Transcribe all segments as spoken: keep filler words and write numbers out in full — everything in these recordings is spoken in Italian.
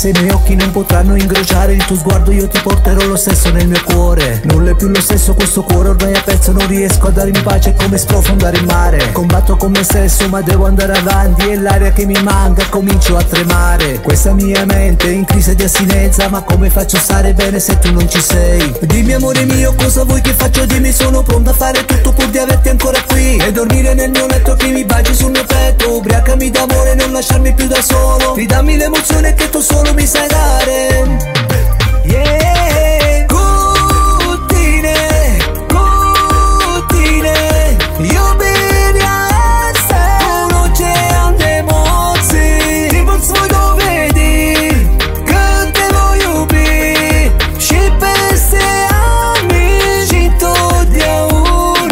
se i miei occhi non potranno incrociare il tuo sguardo, io ti porterò lo stesso nel mio cuore. Nulla è più lo stesso, questo cuore ormai è pezzo, non riesco a dare in pace, è come sprofondare il mare. Combatto con me stesso ma devo andare avanti, è l'aria che mi manca, comincio a tremare. Questa mia mente è in crisi di assinenza, ma come faccio a stare bene se tu non ci sei? Dimmi amore mio, cosa vuoi che faccio? Dimmi, sono pronto a fare tutto pur di averti ancora qui, e dormire nel mio letto che mi baci sul mio petto. Ubriacami d'amore, non lasciarmi più da solo, ridammi l'emozione che tu solo mi sai dare. Yeah, Cutine, Cutine, io bene a sé, un oceano di emozioni, ti posso lo vedi, che te voglio bene, ci pensi a me, ci togli a una.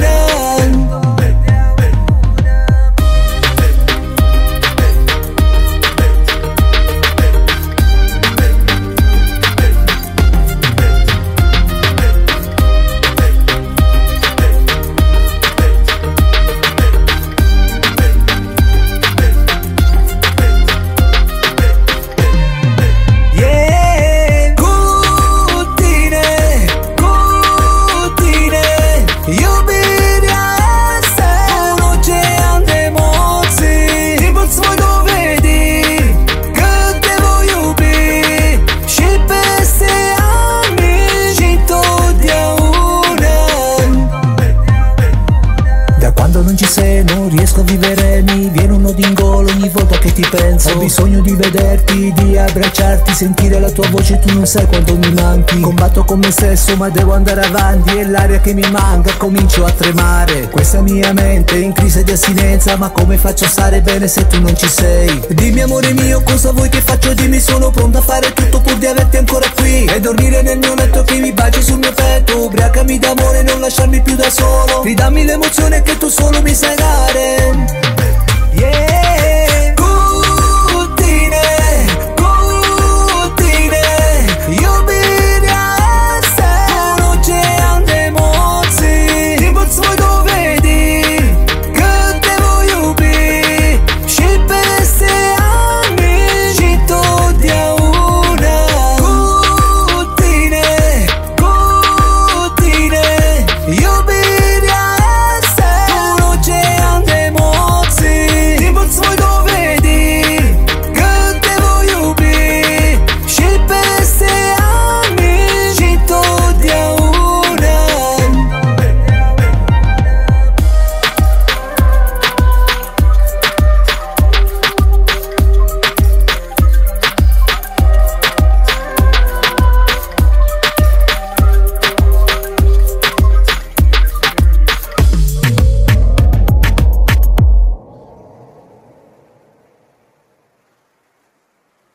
Non ci sei, non riesco a vivere, mi viene un nodo in gola ogni volta che ti penso. Ho bisogno di vederti, di abbracciarti, sentire la tua voce, tu non sai quanto mi manchi. Combatto con me stesso ma devo andare avanti, è l'aria che mi manca, comincio a tremare. Questa mia mente è in crisi di assinenza, ma come faccio a stare bene se tu non ci sei? Dimmi amore mio, cosa vuoi che faccio? Dimmi, sono pronto a fare tutto pur di averti ancora qui, e dormire nel mio letto che mi baci sul mio petto. Ubriacami d'amore, non lasciarmi più da solo, ridammi l'emozione che tu solo mi sai dare.